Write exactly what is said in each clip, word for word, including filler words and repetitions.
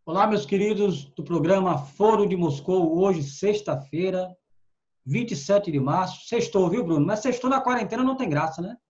Olá, meus queridos do programa Foro de Moscou, hoje, sexta-feira, vinte e sete de março. Sextou, viu, Bruno? Mas sextou na quarentena não tem graça, né?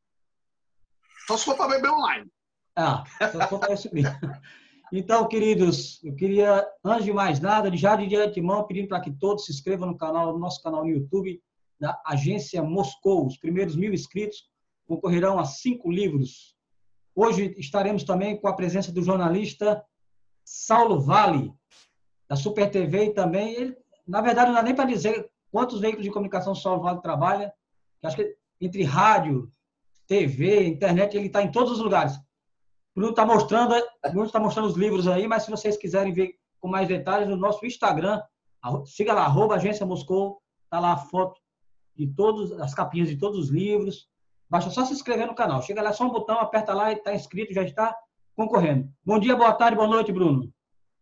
Só se for para beber online. Ah, só for para subir. Então, queridos, eu queria, antes de mais nada, já de antemão, pedindo para que todos se inscrevam no canal, no nosso canal no YouTube, da Agência Moscou. Os primeiros mil inscritos concorrerão a cinco livros. Hoje estaremos também com a presença do jornalista Saulo Vale, da Super T V, e também, ele, na verdade, não dá nem para dizer quantos veículos de comunicação o Saulo Vale trabalha, que acho que entre rádio, T V, internet, ele está em todos os lugares. O Bruno está mostrando, Bruno está mostrando os livros aí, mas se vocês quiserem ver com mais detalhes, no nosso Instagram, siga lá, arroba Agência Moscou, está lá a foto de todas as capinhas de todos os livros. Basta só se inscrever no canal. Chega lá, só um botão, aperta lá e está inscrito, já está concorrendo. Bom dia, boa tarde, boa noite, Bruno.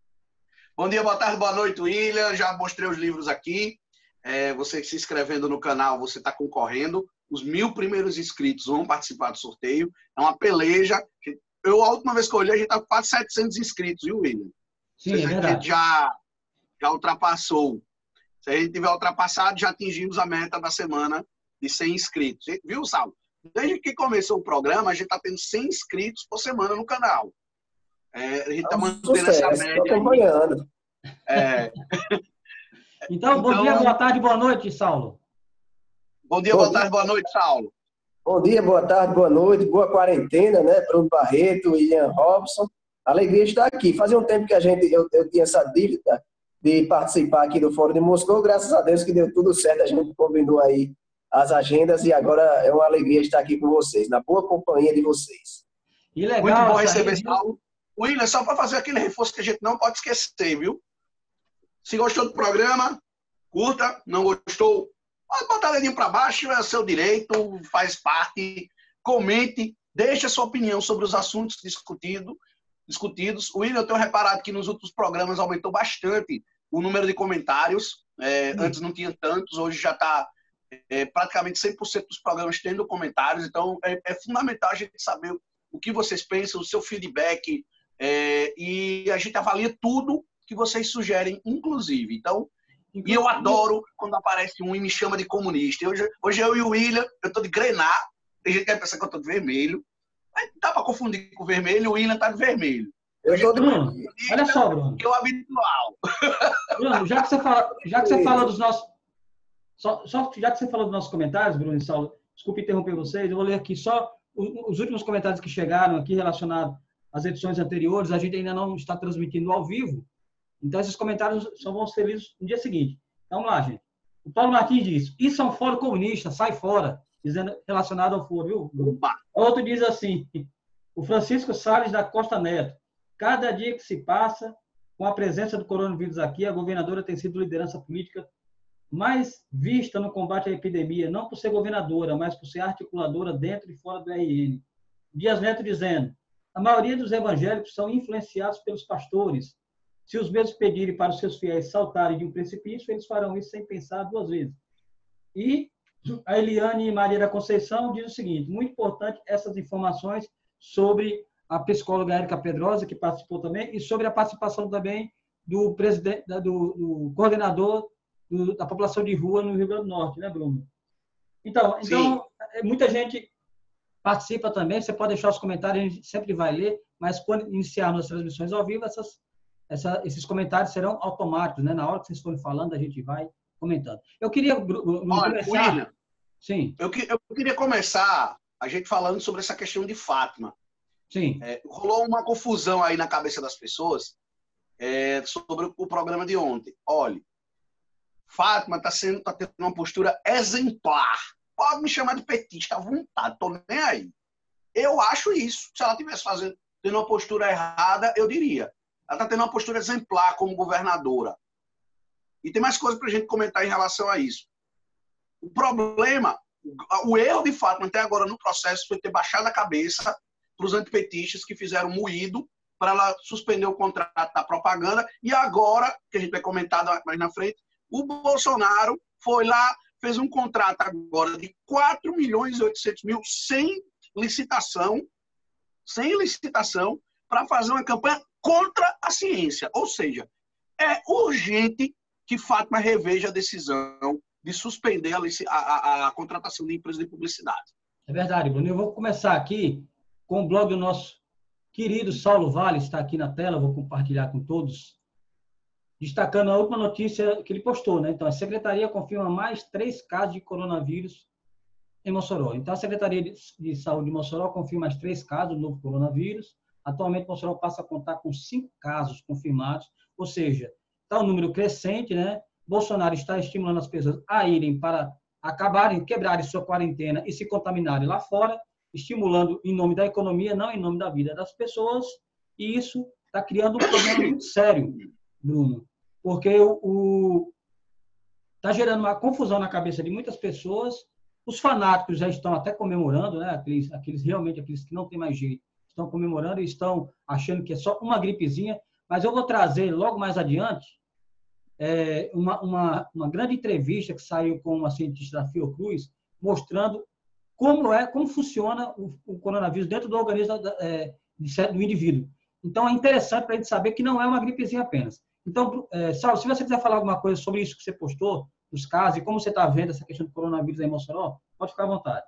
Bom dia, boa tarde, boa noite, William. Já mostrei os livros aqui. É, você se inscrevendo no canal, você está concorrendo. Os mil primeiros inscritos vão participar do sorteio. É uma peleja. Eu, a última vez que eu olhei, a gente está com quase setecentos inscritos, viu, William? Sim, é verdade. A gente já, já ultrapassou. Se a gente tiver ultrapassado, já atingimos a meta da semana de cem inscritos. Viu, Saulo? Desde que começou o programa, a gente está tendo cem inscritos por semana no canal. É, a gente está mantendo essa média. Estou acompanhando. É. Então, bom então, dia, boa tarde, boa noite, Saulo. Bom dia, bom boa dia. tarde, boa noite, Saulo. Bom dia, boa tarde, boa noite, boa quarentena, né? Bruno Barreto, Ian Robson. Alegria de estar aqui. Fazia um tempo que a gente, eu, eu tinha essa dívida de participar aqui do Fórum de Moscou. Graças a Deus que deu tudo certo. A gente combinou aí as agendas e agora é uma alegria estar aqui com vocês, na boa companhia de vocês. E legal, muito bom receber, Saulo. William, só para fazer aquele reforço que a gente não pode esquecer, viu? Se gostou do programa, curta. Não gostou, pode botar o dedinho para baixo, é seu direito, faz parte. Comente, deixe a sua opinião sobre os assuntos discutido, discutidos. William, eu tenho reparado que nos últimos programas aumentou bastante o número de comentários. É, hum. Antes não tinha tantos, hoje já está é, praticamente cem por cento dos programas tendo comentários. Então, é, é fundamental a gente saber o que vocês pensam, o seu feedback. É, e a gente avalia tudo que vocês sugerem, inclusive. Então, e eu adoro quando aparece um e me chama de comunista. Hoje, hoje eu e o William, eu estou de grená. Tem gente que vai pensar que eu estou de vermelho. Mas dá para confundir com o vermelho, o William está de vermelho. Eu estou de Bruno, olha só, Bruno. Que é o habitual. Bruno, já que você fala, já que você fala dos nossos... Só, só, já que você falou dos nossos comentários, Bruno e Saulo, desculpe interromper vocês, eu vou ler aqui só os últimos comentários que chegaram aqui relacionados às edições anteriores. A gente ainda não está transmitindo ao vivo, então esses comentários só vão ser lidos no dia seguinte. Então, vamos lá, gente. O Paulo Martins diz, isso é um fórum comunista, sai fora, dizendo, relacionado ao fórum, viu? Outro diz assim, o Francisco Salles da Costa Neto, cada dia que se passa, com a presença do coronavírus aqui, a governadora tem sido liderança política mais vista no combate à epidemia, não por ser governadora, mas por ser articuladora dentro e fora do R N. Dias Neto dizendo, a maioria dos evangélicos são influenciados pelos pastores. Se os mesmos pedirem para os seus fiéis saltarem de um precipício, eles farão isso sem pensar duas vezes. E a Eliane Maria da Conceição diz o seguinte, muito importante essas informações sobre a psicóloga Érica Pedrosa, que participou também, e sobre a participação também do, presidente, do, do coordenador do, da população de rua no Rio Grande do Norte, né, Bruno? Então, então muita gente participa também, você pode deixar os comentários, a gente sempre vai ler, mas quando iniciarmos as transmissões ao vivo, essas, essa, esses comentários serão automáticos, né? Na hora que vocês forem falando, a gente vai comentando. Eu queria Bruno, Olha, começar... William, Sim. Eu, eu queria começar a gente falando sobre essa questão de Fátima. Sim. É, rolou uma confusão aí na cabeça das pessoas é, sobre o programa de ontem. Olha, Fátima está sendo, tá tendo uma postura exemplar. Pode me chamar de petista à vontade, tô nem aí. Eu acho isso. Se ela estivesse fazendo, tendo uma postura errada, eu diria. Ela está tendo uma postura exemplar como governadora. E tem mais coisa para a gente comentar em relação a isso. O problema, o erro de Fátima até agora no processo foi ter baixado a cabeça para os antipetistas que fizeram moído para ela suspender o contrato da propaganda. E agora, que a gente vai comentar mais na frente, o Bolsonaro foi lá, fez um contrato agora de quatro milhões e oitocentos mil sem licitação, sem licitação, para fazer uma campanha contra a ciência. Ou seja, é urgente que Fátima reveja a decisão de suspender a, a, a, a contratação de empresas de publicidade. É verdade, Bruno. Eu vou começar aqui com o blog do nosso querido Saulo Vale, está aqui na tela, vou compartilhar com todos, destacando a última notícia que ele postou, né? Então, a Secretaria confirma mais três casos de coronavírus em Mossoró. Então, a Secretaria de Saúde de Mossoró confirma mais três casos do novo coronavírus. Atualmente, Mossoró passa a contar com cinco casos confirmados, ou seja, está um número crescente, né? Bolsonaro está estimulando as pessoas a irem para acabarem, quebrarem sua quarentena e se contaminarem lá fora, estimulando em nome da economia, não em nome da vida das pessoas, e isso está criando um problema muito sério, Bruno, porque o está gerando uma confusão na cabeça de muitas pessoas. Os fanáticos já estão até comemorando, né? Aqueles, aqueles realmente aqueles que não têm mais jeito, estão comemorando e estão achando que é só uma gripezinha. Mas eu vou trazer logo mais adiante é, uma, uma, uma grande entrevista que saiu com uma cientista da Fiocruz, mostrando como é, como funciona o, o coronavírus dentro do organismo é, do indivíduo. Então é interessante para a gente saber que não é uma gripezinha apenas. Então, é, Saulo, se você quiser falar alguma coisa sobre isso que você postou, os casos, e como você está vendo essa questão do coronavírus aí em Mossoró, pode ficar à vontade.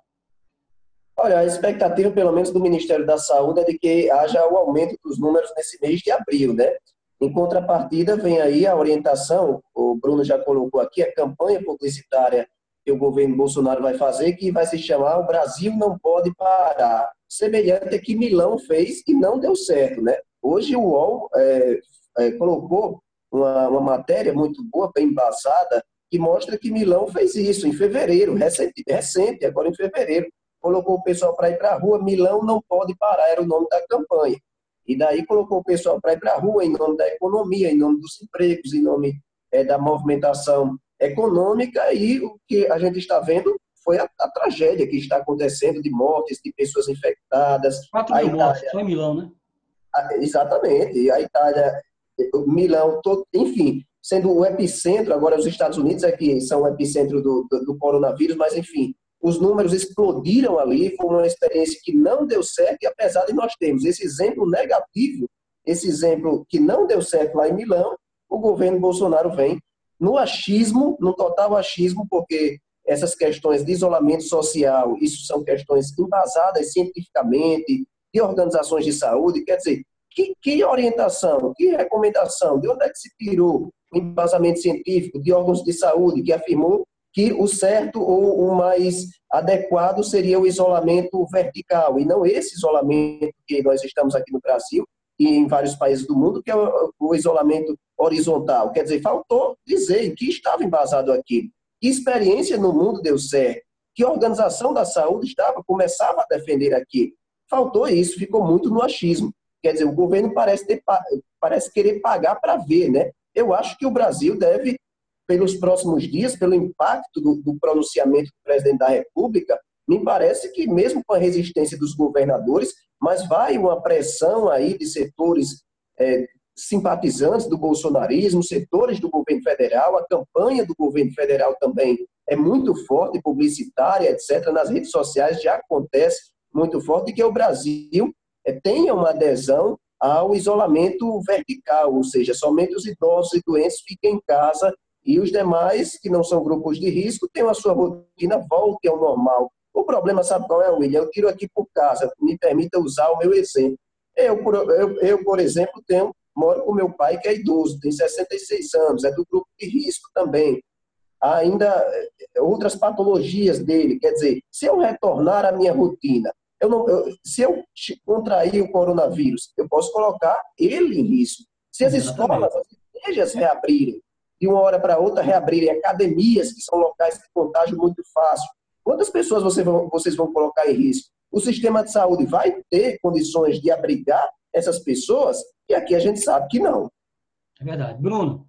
Olha, a expectativa, pelo menos do Ministério da Saúde, é de que haja o aumento dos números nesse mês de abril, né? Em contrapartida, vem aí a orientação, o Bruno já colocou aqui, a campanha publicitária que o governo Bolsonaro vai fazer, que vai se chamar O Brasil Não Pode Parar. Semelhante a que Milão fez e não deu certo, né? Hoje o U O L é, é, colocou uma, uma matéria muito boa, bem embasada, que mostra que Milão fez isso em fevereiro, recente, recente agora em fevereiro. Colocou o pessoal para ir para a rua, Milão não pode parar, era o nome da campanha. E daí colocou o pessoal para ir para a rua em nome da economia, em nome dos empregos, em nome é, da movimentação econômica, e o que a gente está vendo foi a, a tragédia que está acontecendo de mortes, de pessoas infectadas. quatro mil mortes, só em Milão, né? A, exatamente. E a Itália, Milão, todo, enfim, sendo o epicentro, agora os Estados Unidos é que são o epicentro do, do, do coronavírus, mas enfim, os números explodiram ali, foi uma experiência que não deu certo, e apesar de nós termos esse exemplo negativo, esse exemplo que não deu certo lá em Milão, o governo Bolsonaro vem no achismo, no total achismo, porque essas questões de isolamento social, isso são questões embasadas cientificamente, de organizações de saúde, quer dizer, que, que orientação, que recomendação, de onde é que se tirou o embasamento científico de órgãos de saúde que afirmou que o certo ou o mais adequado seria o isolamento vertical, e não esse isolamento que nós estamos aqui no Brasil e em vários países do mundo, que é o isolamento horizontal. Quer dizer, faltou dizer em que estava embasado aquilo. Que experiência no mundo deu certo? Que organização da saúde estava, começava a defender aquilo? Faltou isso, ficou muito no achismo. Quer dizer, o governo parece, ter, parece querer pagar para ver, né? Eu acho que o Brasil deve, pelos próximos dias, pelo impacto do, do pronunciamento do presidente da República, me parece que mesmo com a resistência dos governadores, mas vai uma pressão aí de setores é, simpatizantes do bolsonarismo, setores do governo federal, a campanha do governo federal também é muito forte, publicitária, etcétera. Nas redes sociais já acontece muito forte, que o Brasil é, tenha uma adesão ao isolamento vertical, ou seja, somente os idosos e doentes fiquem em casa e os demais, que não são grupos de risco, tenham a sua rotina, voltem ao normal. O problema, sabe qual é, William? Eu tiro aqui por casa, me permita usar o meu exemplo. Eu, por, eu, eu, por exemplo, tenho, moro com meu pai, que é idoso, tem sessenta e seis anos, é do grupo de risco também. Há ainda outras patologias dele, quer dizer, se eu retornar à minha rotina, eu não, eu, se eu contrair o coronavírus, eu posso colocar ele em risco. Se as escolas, as igrejas reabrirem, de uma hora para outra reabrirem, academias, que são locais de contágio muito fácil, quantas pessoas vocês vão, vocês vão colocar em risco? O sistema de saúde vai ter condições de abrigar essas pessoas? E aqui a gente sabe que não. É verdade. Bruno?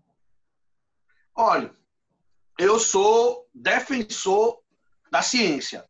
Olha, eu sou defensor da ciência.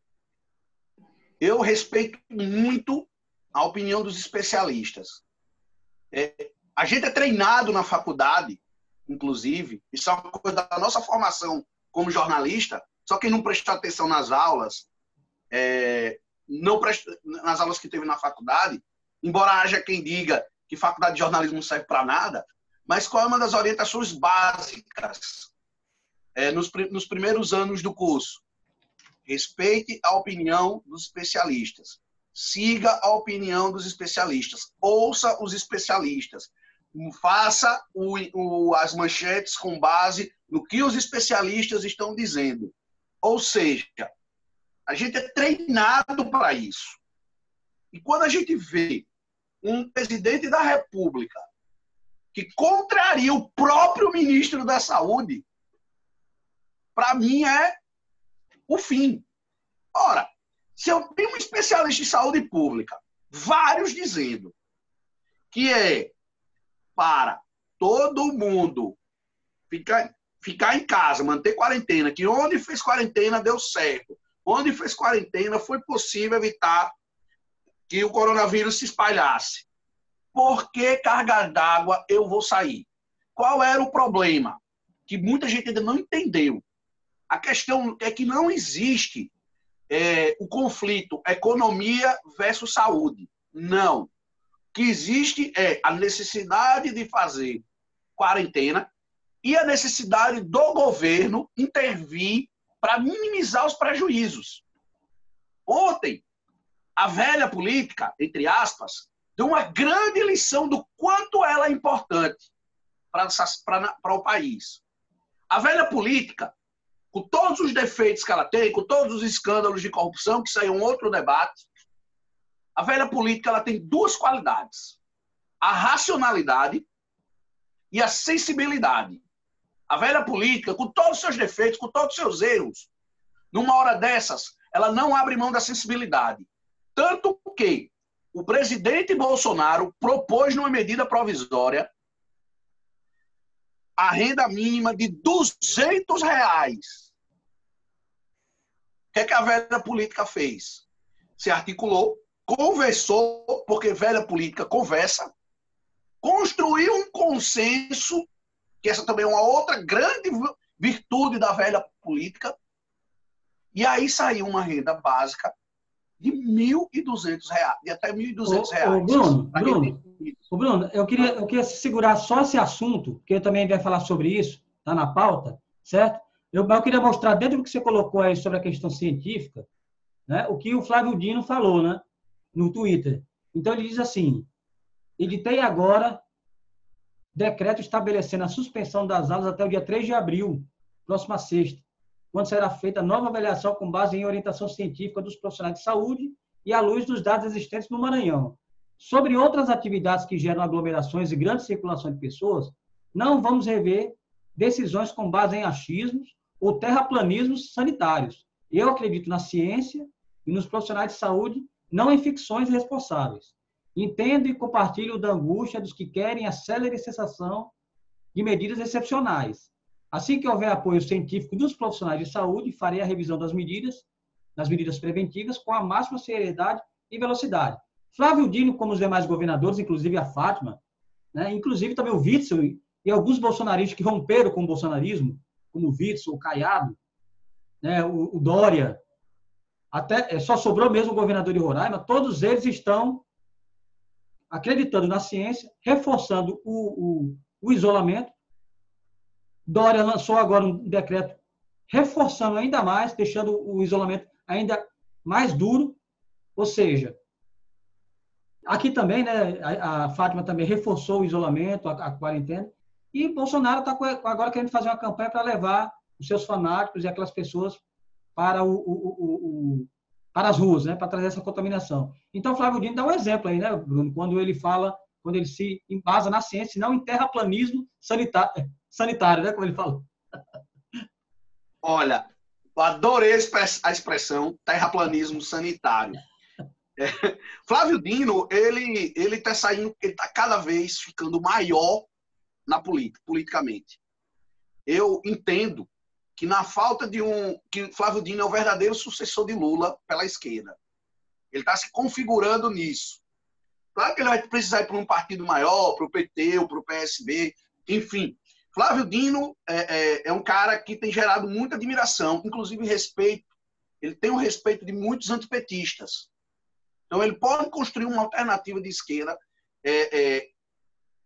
Eu respeito muito a opinião dos especialistas. É, a gente é treinado na faculdade, inclusive, isso é uma coisa da nossa formação como jornalista, só quem não prestou atenção nas aulas, é, não presta, nas aulas que teve na faculdade, embora haja quem diga que faculdade de jornalismo não serve para nada, mas qual é uma das orientações básicas é, nos, nos primeiros anos do curso? Respeite a opinião dos especialistas. Siga a opinião dos especialistas. Ouça os especialistas. Faça o, o, as manchetes com base no que os especialistas estão dizendo. Ou seja, a gente é treinado para isso. E quando a gente vê um presidente da República que contraria o próprio ministro da Saúde, para mim é o fim. Ora, se eu tenho um especialista em saúde pública, vários dizendo que é para todo mundo ficar, ficar em casa, manter quarentena, que onde fez quarentena deu certo, onde fez quarentena foi possível evitar que o coronavírus se espalhasse. Por que carga d'água eu vou sair? Qual era o problema? Que muita gente ainda não entendeu. A questão é que não existe é, o conflito economia versus saúde. Não. O que existe é a necessidade de fazer quarentena e a necessidade do governo intervir para minimizar os prejuízos. Ontem, a velha política, entre aspas, deu uma grande lição do quanto ela é importante para o país. A velha política, com todos os defeitos que ela tem, com todos os escândalos de corrupção, que isso aí é um outro debate, a velha política ela tem duas qualidades. A racionalidade e a sensibilidade. A velha política, com todos os seus defeitos, com todos os seus erros, numa hora dessas, ela não abre mão da sensibilidade. Tanto que o presidente Bolsonaro propôs numa medida provisória a renda mínima de duzentos reais. O que é que a velha política fez? Se articulou, conversou, porque velha política conversa, construiu um consenso, que essa também é uma outra grande virtude da velha política, e aí saiu uma renda básica de mil e duzentos reais, de até mil e duzentos reais. Ô, Bruno, Bruno, ô, Bruno, eu queria, eu queria segurar só esse assunto, que eu também vai falar sobre isso, tá na pauta, certo? Eu, eu queria mostrar, dentro do que você colocou aí sobre a questão científica, né, o que o Flávio Dino falou, né, no Twitter. Então, ele diz assim, ele tem agora decreto estabelecendo a suspensão das aulas até o dia três de abril, próxima sexta, quando será feita nova avaliação com base em orientação científica dos profissionais de saúde e à luz dos dados existentes no Maranhão. Sobre outras atividades que geram aglomerações e grande circulação de pessoas, não vamos rever decisões com base em achismos ou terraplanismos sanitários. Eu acredito na ciência e nos profissionais de saúde, não em ficções responsáveis. Entendo e compartilho da angústia dos que querem a célere cessação de medidas excepcionais. Assim que houver apoio científico dos profissionais de saúde, farei a revisão das medidas, das medidas preventivas, com a máxima seriedade e velocidade. Flávio Dino, como os demais governadores, inclusive a Fátima, né, inclusive também o Witzel e alguns bolsonaristas que romperam com o bolsonarismo, como o Witzel, o Caiado, né, o, o Dória, até, só sobrou mesmo o governador de Roraima, todos eles estão acreditando na ciência, reforçando o, o, o isolamento. Dória lançou agora um decreto reforçando ainda mais, deixando o isolamento ainda mais duro. Ou seja, aqui também, né, a, a Fátima também reforçou o isolamento, a, a quarentena, e Bolsonaro está agora querendo fazer uma campanha para levar os seus fanáticos e aquelas pessoas para, o, o, o, o, para as ruas, né, para trazer essa contaminação. Então, Flávio Dino dá um exemplo aí, né, Bruno, quando ele fala, quando ele se embasa na ciência, não em terraplanismo sanitário. Sanitário, né? Como ele falou. Olha, eu adorei a expressão terraplanismo sanitário. É, Flávio Dino, ele ele está saindo, ele está cada vez ficando maior na política, politicamente. Eu entendo que na falta de um, que Flávio Dino é o verdadeiro sucessor de Lula pela esquerda. Ele está se configurando nisso. Claro que ele vai precisar ir para um partido maior, para o P T ou para o P S B, enfim. Flávio Dino é, é, é um cara que tem gerado muita admiração, inclusive respeito. Ele tem o respeito de muitos antipetistas. Então, ele pode construir uma alternativa de esquerda é, é,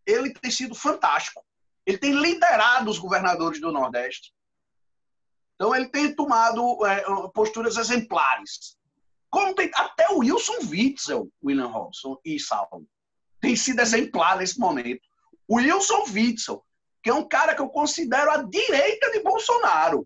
ele tem sido fantástico. Ele tem liderado os governadores do Nordeste. Então, ele tem tomado é, posturas exemplares. Como tem até o Wilson Witzel, William Robson e Saulo, tem sido exemplar nesse momento. O Wilson Witzel, que é um cara que eu considero a direita de Bolsonaro.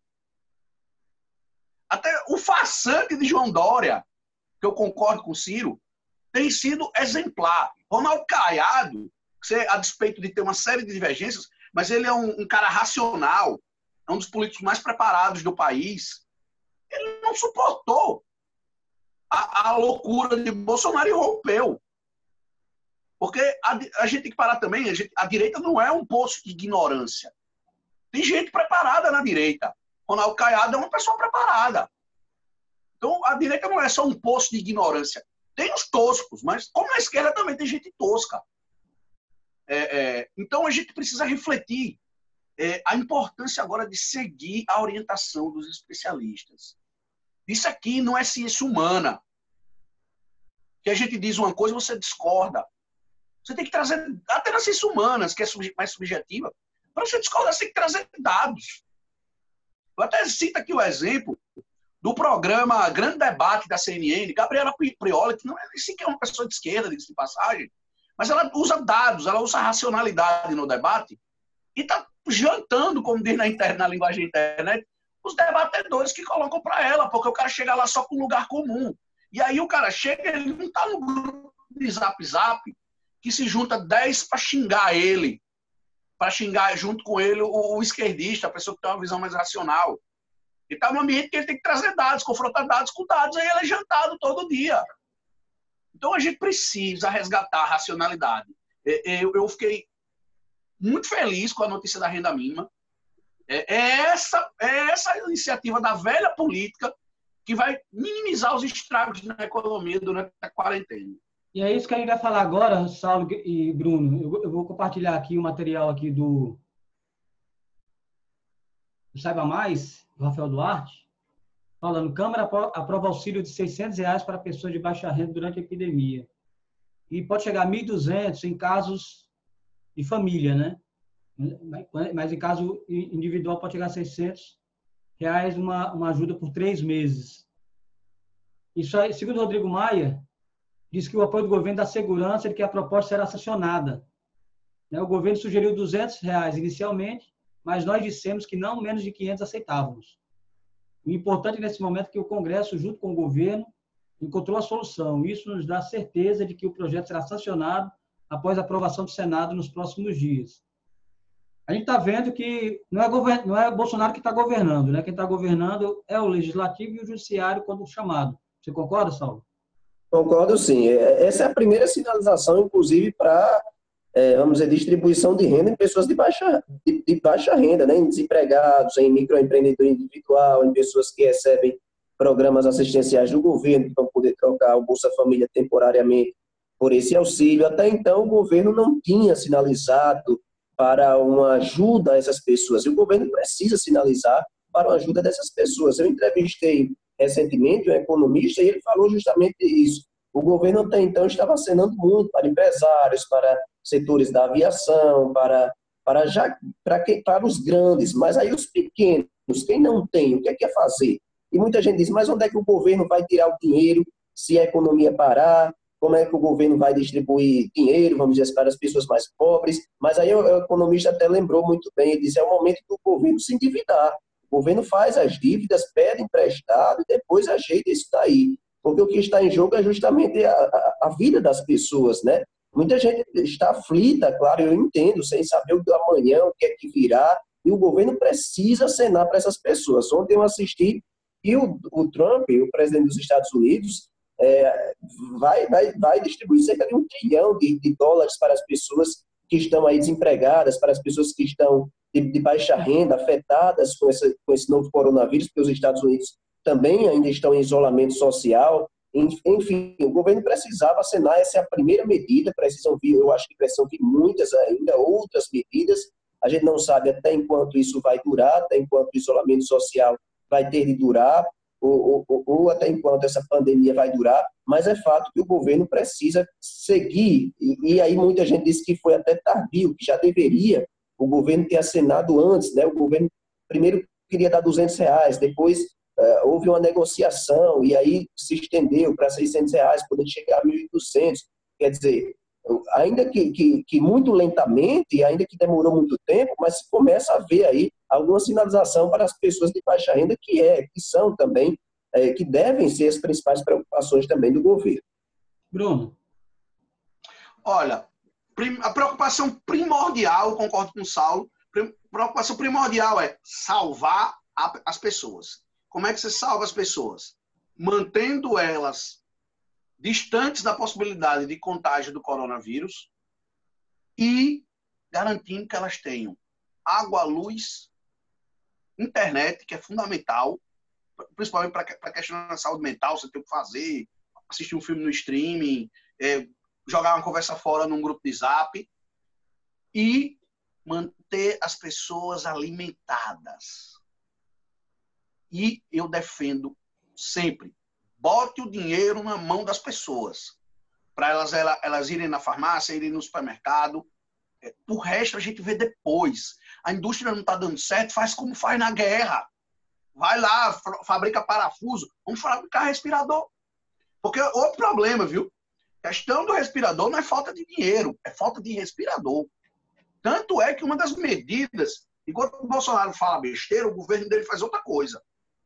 Até o farsante de João Dória, que eu concordo com o Ciro, tem sido exemplar. Ronaldo Caiado, a despeito de ter uma série de divergências, mas ele é um, um cara racional, é um dos políticos mais preparados do país. Ele não suportou a, a loucura de Bolsonaro e rompeu. Porque a, a gente tem que parar também, a, gente, a direita não é um poço de ignorância. Tem gente preparada na direita. Ronaldo Caiado é uma pessoa preparada. Então, a direita não é só um poço de ignorância. Tem os toscos, mas como na esquerda também tem gente tosca. É, é, então, a gente precisa refletir é, a importância agora de seguir a orientação dos especialistas. Isso aqui não é ciência humana. Que a gente diz uma coisa e você discorda. Você tem que trazer, até nas ciências humanas, que é mais subjetiva, para você discordar, você tem que trazer dados. Eu até cito aqui o exemplo do programa Grande Debate da C N N, Gabriela Prioli, que não é sequer uma pessoa de esquerda, diga-se de passagem, mas ela usa dados, ela usa racionalidade no debate e está jantando, como diz na, internet, na linguagem internet, os debatedores que colocam para ela, porque o cara chega lá só com lugar comum. E aí o cara chega, ele não está no grupo de Zap Zap, que se junta dez para xingar ele, para xingar junto com ele o, o esquerdista, a pessoa que tem uma visão mais racional. Ele está num ambiente que ele tem que trazer dados, confrontar dados com dados, aí ele é jantado todo dia. Então a gente precisa resgatar a racionalidade. Eu, eu fiquei muito feliz com a notícia da renda mínima. É essa, é essa iniciativa da velha política que vai minimizar os estragos na economia durante a quarentena. E é isso que a gente vai falar agora, Saulo e Bruno. Eu vou compartilhar aqui o material aqui do, do Saiba Mais, do Rafael Duarte, falando: Câmara aprova auxílio de seiscentos reais para pessoas de baixa renda durante a epidemia. E pode chegar a mil e duzentos em casos de família, né? Mas em caso individual pode chegar a seiscentos reais uma, uma ajuda por três meses. Isso aí, segundo o Rodrigo Maia, diz que o apoio do governo dá segurança de que a proposta será sancionada. O governo sugeriu duzentos reais inicialmente, mas nós dissemos que não menos de quinhentos aceitávamos. O importante nesse momento é que o Congresso, junto com o governo, encontrou a solução. Isso nos dá certeza de que o projeto será sancionado após a aprovação do Senado nos próximos dias. A gente está vendo que não é, govern... não é o Bolsonaro que está governando, né? Quem está governando é o Legislativo e o Judiciário quando chamado. Você concorda, Saulo? Concordo, sim. Essa é a primeira sinalização, inclusive, para, é, vamos dizer, distribuição de renda em pessoas de baixa, de, de baixa renda, né? Em desempregados, em microempreendedor individual, em pessoas que recebem programas assistenciais do governo, que vão poder trocar o Bolsa Família temporariamente por esse auxílio. Até então, o governo não tinha sinalizado para uma ajuda a essas pessoas. E o governo precisa sinalizar para a ajuda dessas pessoas. Eu entrevistei recentemente um economista e ele falou justamente isso. O governo até então estava acenando muito para empresários, para setores da aviação, para, para, já, para, quem, para os grandes, mas aí os pequenos, quem não tem, o que é que é fazer? E muita gente diz, mas onde é que o governo vai tirar o dinheiro se a economia parar? Como é que o governo vai distribuir dinheiro, vamos dizer, para as pessoas mais pobres? Mas aí o economista até lembrou muito bem, ele disse, é o momento do governo se endividar. O governo faz as dívidas, pede emprestado e depois ajeita isso daí. Porque o que está em jogo é justamente a, a, a vida das pessoas, né? Muita gente está aflita, claro, eu entendo, sem saber o do amanhã, o que é que virá, e o governo precisa acenar para essas pessoas. Ontem eu assisti e o, o Trump, o presidente dos Estados Unidos, É, vai, vai, vai distribuir cerca de um trilhão de, de dólares para as pessoas que estão aí desempregadas, para as pessoas que estão de, de baixa renda, afetadas com, essa, com esse novo coronavírus, porque os Estados Unidos também ainda estão em isolamento social. Enfim, o governo precisava acenar, essa é a primeira medida, precisam vir, eu acho que precisam vir muitas ainda, outras medidas. A gente não sabe até enquanto isso vai durar, até enquanto o isolamento social vai ter de durar. ou, ou, ou até enquanto essa pandemia vai durar, mas é fato que o governo precisa seguir, e, e aí muita gente disse que foi até tardio, que já deveria o governo ter acenado antes, né? O governo primeiro queria dar duzentos reais, depois uh, houve uma negociação, e aí se estendeu para seiscentos reais, podendo chegar a mil e duzentos, quer dizer, ainda que, que, que muito lentamente, ainda que demorou muito tempo, mas se começa a ver aí alguma sinalização para as pessoas de baixa renda, que é, que são também, é, que devem ser as principais preocupações também do governo. Bruno. Olha, a preocupação primordial, eu concordo com o Saulo, a preocupação primordial é salvar a, as pessoas. Como é que você salva as pessoas? Mantendo elas distantes da possibilidade de contágio do coronavírus e garantindo que elas tenham água, luz, internet, que é fundamental, principalmente para a questão da saúde mental, você tem o que fazer, assistir um filme no streaming, é, jogar uma conversa fora num grupo de zap, e manter as pessoas alimentadas. E eu defendo sempre, bote o dinheiro na mão das pessoas, para elas, elas, elas irem na farmácia, irem no supermercado. O resto a gente vê depois. A indústria não está dando certo, faz como faz na guerra. Vai lá, fabrica parafuso, vamos fabricar respirador. Porque outro problema, viu? A questão do respirador não é falta de dinheiro, é falta de respirador. Tanto é que uma das medidas, enquanto o Bolsonaro fala besteira, o governo dele faz outra coisa.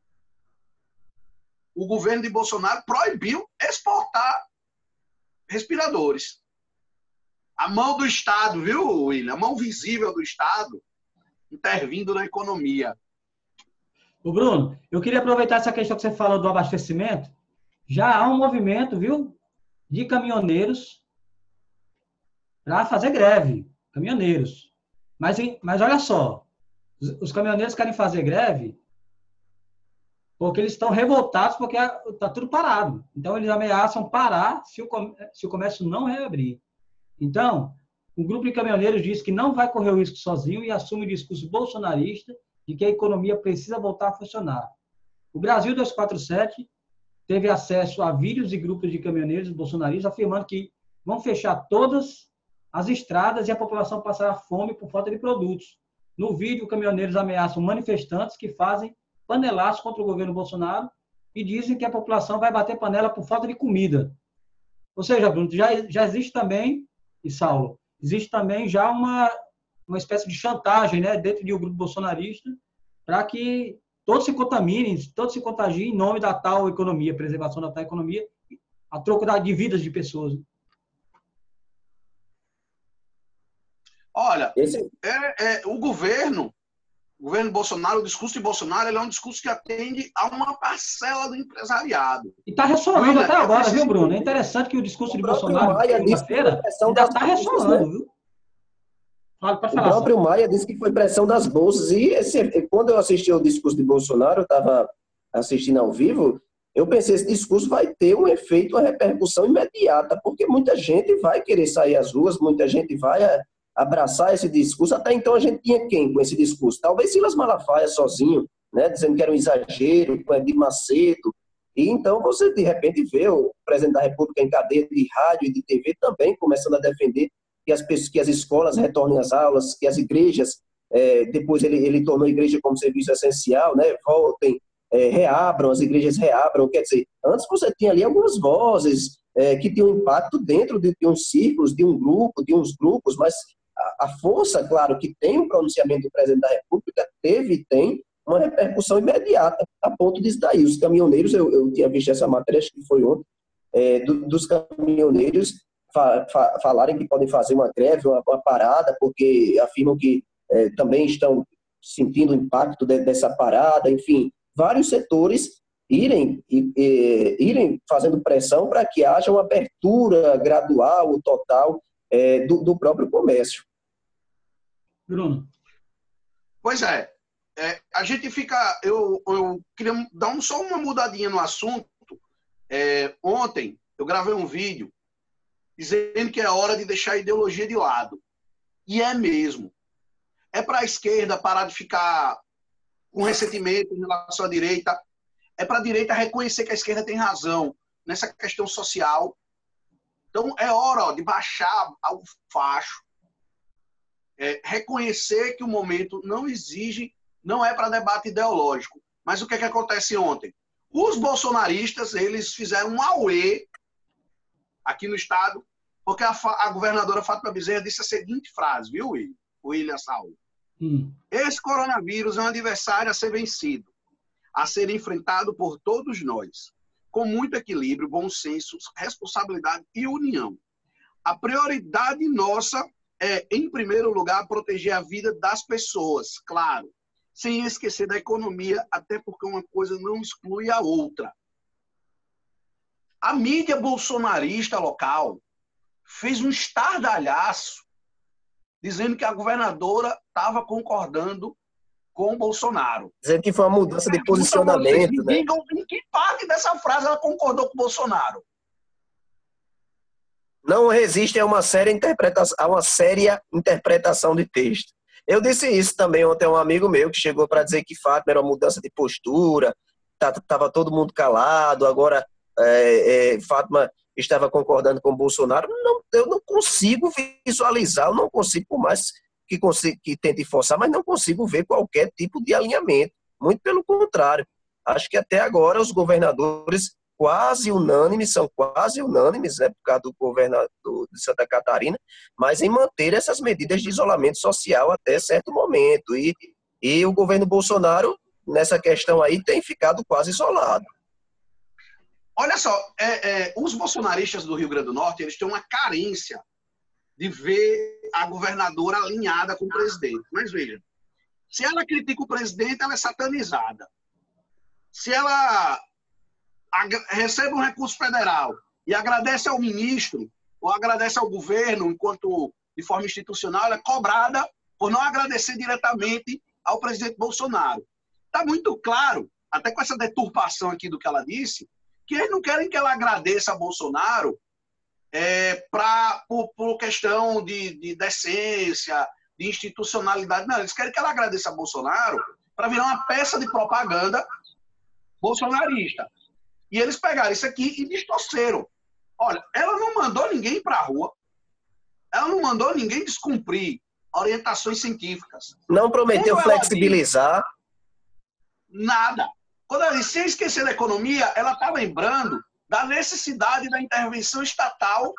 O governo de Bolsonaro proibiu exportar respiradores. A mão do Estado, viu, William? A mão visível do Estado intervindo na economia. O Bruno, eu queria aproveitar essa questão que você falou do abastecimento. Já há um movimento, viu, de caminhoneiros para fazer greve. Caminhoneiros. Mas, mas olha só, os caminhoneiros querem fazer greve porque eles estão revoltados porque está tudo parado. Então, eles ameaçam parar se o, se o comércio não reabrir. Então, o grupo de caminhoneiros diz que não vai correr o risco sozinho e assume o discurso bolsonarista de que a economia precisa voltar a funcionar. O Brasil duzentos e quarenta e sete teve acesso a vídeos de grupos de caminhoneiros bolsonaristas afirmando que vão fechar todas as estradas e a população passará fome por falta de produtos. No vídeo, caminhoneiros ameaçam manifestantes que fazem panelaço contra o governo Bolsonaro e dizem que a população vai bater panela por falta de comida. Ou seja, Bruno, já, já existe também, e Saulo, existe também já uma, uma espécie de chantagem, né, dentro de um grupo bolsonarista para que todos se contaminem, todos se contagiem em nome da tal economia, preservação da tal economia, a troco de vidas de pessoas. Olha, Esse... é, é, o governo, o governo Bolsonaro, o discurso de Bolsonaro, ele é um discurso que atende a uma parcela do empresariado. E está ressoando até agora, preciso... viu, Bruno? É interessante que o discurso o de Bolsonaro, segunda-feira, ainda está ressoando, né? viu? Fala, pode falar, o próprio Maia disse que foi pressão das bolsas. E esse, quando eu assisti ao discurso de Bolsonaro, eu estava assistindo ao vivo, eu pensei, esse discurso vai ter um efeito, uma repercussão imediata, porque muita gente vai querer sair às ruas, muita gente vai abraçar esse discurso. Até então a gente tinha quem com esse discurso? Talvez Silas Malafaia sozinho, né, dizendo que era um exagero, com Edir Macedo. E então você, de repente, vê o presidente da República em cadeia de rádio e de T V também começando a defender que as, que as escolas retornem às aulas, que as igrejas, é, depois ele, ele tornou a igreja como serviço essencial, né, voltem, é, reabram, as igrejas reabram. Quer dizer, antes você tinha ali algumas vozes é, que tinham impacto dentro de, de uns círculos, de um grupo, de uns grupos, mas a, a força, claro, que tem o pronunciamento do presidente da República, teve e tem uma repercussão imediata, a ponto disso daí. Os caminhoneiros, eu, eu tinha visto essa matéria, acho que foi ontem, é, do, dos caminhoneiros fa, fa, falarem que podem fazer uma greve, uma, uma parada, porque afirmam que é, também estão sentindo o impacto de, dessa parada, enfim, vários setores irem, e, e, irem fazendo pressão para que haja uma abertura gradual ou total é, do, do próprio comércio. Bruno. Pois é. É, a gente fica... Eu, eu queria dar um, só uma mudadinha no assunto. É, ontem, eu gravei um vídeo dizendo que é hora de deixar a ideologia de lado. E é mesmo. É para a esquerda parar de ficar com ressentimento em relação à direita. é para a direita reconhecer que a esquerda tem razão nessa questão social. Então, é hora ó, de baixar o facho, é, reconhecer que o momento não exige, não é para debate ideológico. Mas o que, é que acontece ontem? Os bolsonaristas, eles fizeram um auê aqui no estado, porque a, a governadora Fátima Bezerra disse a seguinte frase, viu, William? William Saul. Hum. Esse coronavírus é um adversário a ser vencido, a ser enfrentado por todos nós, com muito equilíbrio, bom senso, responsabilidade e união. A prioridade nossa é, em primeiro lugar, proteger a vida das pessoas, claro, sem esquecer da economia, até porque uma coisa não exclui a outra. A mídia bolsonarista local fez um estardalhaço dizendo que a governadora estava concordando com o Bolsonaro. Dizendo que foi uma mudança de posicionamento. Vocês, né? Digam em que parte dessa frase ela concordou com o Bolsonaro. Não resiste a uma séria interpretação, a uma séria interpretação de texto. Eu disse isso também ontem a um amigo meu que chegou para dizer que Fátima era uma mudança de postura, estava todo mundo calado, agora é, é, Fátima estava concordando com o Bolsonaro. Não, eu não consigo visualizar, eu não consigo, por mais que, consiga, que tente forçar, mas não consigo ver qualquer tipo de alinhamento. Muito pelo contrário. Acho que até agora os governadores quase unânimes, são quase unânimes, né, por causa do governador de Santa Catarina, mas em manter essas medidas de isolamento social até certo momento. E, e o governo Bolsonaro, nessa questão aí, tem ficado quase isolado. Olha só, é, é, os bolsonaristas do Rio Grande do Norte, eles têm uma carência de ver a governadora alinhada com o presidente. Mas veja, se ela critica o presidente, ela é satanizada. Se ela recebe um recurso federal e agradece ao ministro ou agradece ao governo enquanto de forma institucional, ela é cobrada por não agradecer diretamente ao presidente Bolsonaro. Está muito claro, até com essa deturpação aqui do que ela disse, que eles não querem que ela agradeça a Bolsonaro é, pra, por, por questão de, de decência, de institucionalidade. Não, eles querem que ela agradeça a Bolsonaro para virar uma peça de propaganda bolsonarista. E eles pegaram isso aqui e distorceram. Olha, ela não mandou ninguém para a rua, ela não mandou ninguém descumprir orientações científicas. Não prometeu flexibilizar. Disse, nada. Quando ela disse, sem esquecer da economia, ela está lembrando da necessidade da intervenção estatal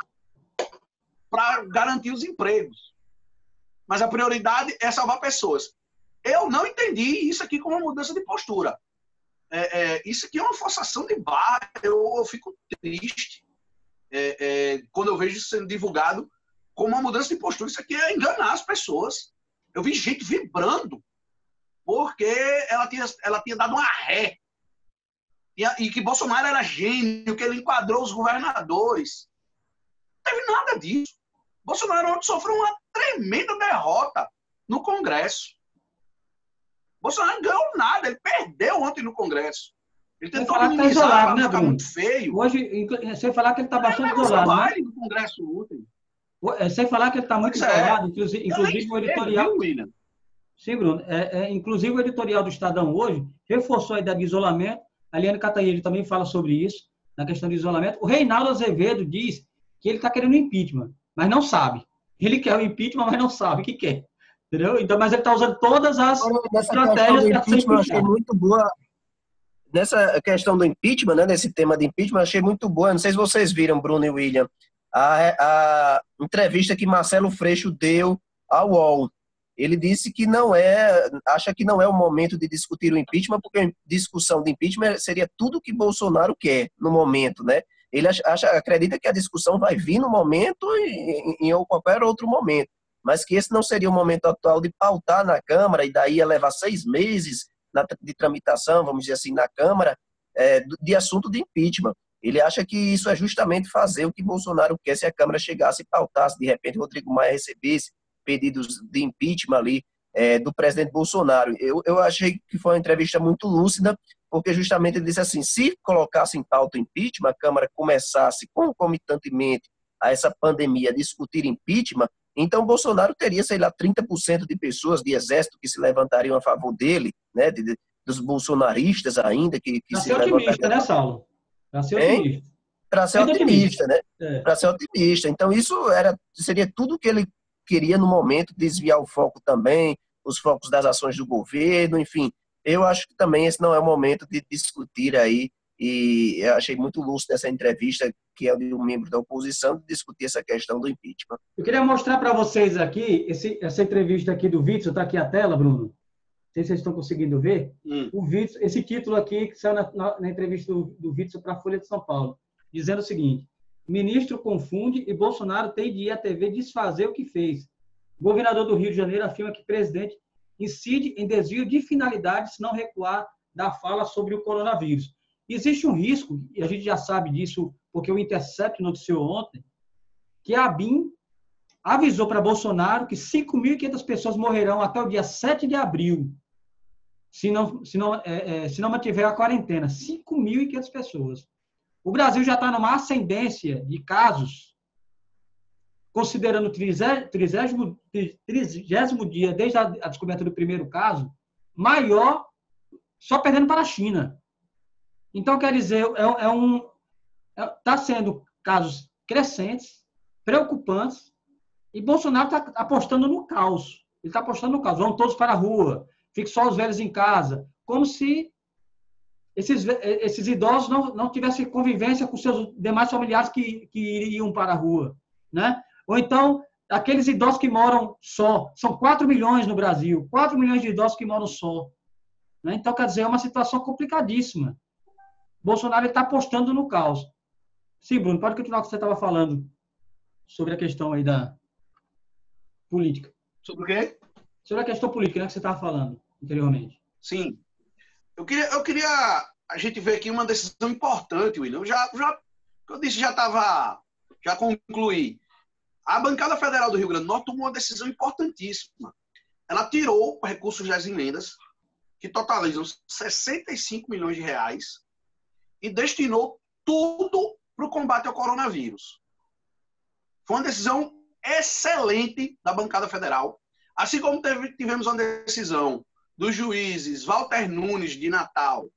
para garantir os empregos. Mas a prioridade é salvar pessoas. Eu não entendi isso aqui como uma mudança de postura. É, é, isso aqui é uma forçação de barra. Eu, eu fico triste é, é, quando eu vejo isso sendo divulgado como uma mudança de postura. Isso aqui é enganar as pessoas. Eu vi gente vibrando porque ela tinha, ela tinha dado uma ré e, e que Bolsonaro era gênio, que ele enquadrou os governadores. Não teve nada disso. Bolsonaro ontem sofreu uma tremenda derrota no Congresso. Bolsonaro não ganhou nada, ele perdeu ontem no Congresso. Ele tentou falar minimizar, que tá isolado, né, Bruno? Muito feio. Hoje, você falar que ele está bastante ele isolado. Né? No Congresso ontem. Sem falar que ele está muito pois isolado, é. inclusive, inclusive o editorial. Viu, Sim, Bruno. É, é, inclusive o editorial do Estadão hoje reforçou a ideia de isolamento. A Eliane Cantanhede também fala sobre isso, na questão de isolamento. O Reinaldo Azevedo diz que ele está querendo impeachment, mas não sabe. Ele quer o impeachment, mas não sabe o que quer. Entendeu? Então, mas ele está usando todas as nessa estratégias questão do impeachment, eu achei muito boa. Nessa questão do impeachment, né, nesse tema de impeachment, eu achei muito boa. Não sei se vocês viram, Bruno e William, a, a entrevista que Marcelo Freixo deu ao U O L. Ele disse que não é, acha que não é o momento de discutir o impeachment, porque a discussão de impeachment seria tudo que Bolsonaro quer no momento, né? Ele acha, acredita que a discussão vai vir no momento e em, em qualquer outro momento, mas que esse não seria o momento atual de pautar na Câmara, e daí ia levar seis meses na, de tramitação, vamos dizer assim, na Câmara, é, de assunto de impeachment. Ele acha que isso é justamente fazer o que Bolsonaro quer se a Câmara chegasse e pautasse, de repente Rodrigo Maia recebesse pedidos de impeachment ali é, do presidente Bolsonaro. Eu, eu achei que foi uma entrevista muito lúcida, porque justamente ele disse assim, se colocasse em pauta o impeachment, a Câmara começasse concomitantemente a essa pandemia a discutir impeachment, então Bolsonaro teria, sei lá, trinta por cento de pessoas de exército que se levantariam a favor dele, né, de, de, dos bolsonaristas ainda, que, que Para se ser otimista, né, Saulo? Para ser otimista. Para ser Muito otimista, otimista. né? É. Para ser otimista. Então, isso era, seria tudo que ele queria no momento, desviar o foco também, os focos das ações do governo, enfim. Eu acho que também esse não é o momento de discutir aí, e eu achei muito lúcido essa entrevista, que é de um membro da oposição, de discutir essa questão do impeachment. Eu queria mostrar para vocês aqui, esse, essa entrevista aqui do Witzel, está aqui a tela, Bruno. Não sei se vocês estão conseguindo ver. Hum. O Witzel, esse título aqui, que saiu na, na, na entrevista do, do Witzel para a Folha de São Paulo, dizendo o seguinte: ministro confunde e Bolsonaro tem de ir à T V desfazer o que fez. O governador do Rio de Janeiro afirma que o presidente incide em desvio de finalidades se não recuar da fala sobre o coronavírus. Existe um risco, e a gente já sabe disso porque o Intercept noticiou ontem, que a ABIN avisou para Bolsonaro que cinco mil e quinhentas pessoas morrerão até o dia sete de abril, se não, se não, é, é, se não mantiver a quarentena. cinco mil e quinhentas pessoas. O Brasil já está numa ascendência de casos, considerando o trigésimo dia desde a descoberta do primeiro caso, maior, só perdendo para a China. Então, quer dizer, é, é um, está sendo casos crescentes, preocupantes, e Bolsonaro está apostando no caos. Ele está apostando no caos. Vão todos para a rua, fiquem só os velhos em casa, como se esses, esses idosos não, não tivessem convivência com seus demais familiares que, que iriam para a rua, né? Ou então, aqueles idosos que moram só. São quatro milhões no Brasil. quatro milhões de idosos que moram só. Né? Então, quer dizer, é uma situação complicadíssima. Bolsonaro está apostando no caos. Sim, Bruno, pode continuar o que você estava falando sobre a questão aí da política. Sobre o quê? Sobre a questão política, né, que você estava falando anteriormente. Sim. Eu queria, eu queria a gente ver aqui uma decisão importante, William. Eu já, já, eu disse, já estava, já concluí. A bancada federal do Rio Grande do Norte tomou uma decisão importantíssima. Ela tirou recursos das emendas, que totalizam sessenta e cinco milhões de reais, e destinou tudo para o combate ao coronavírus. Foi uma decisão excelente da bancada federal, assim como teve, tivemos uma decisão dos juízes Walter Nunes, de Natal,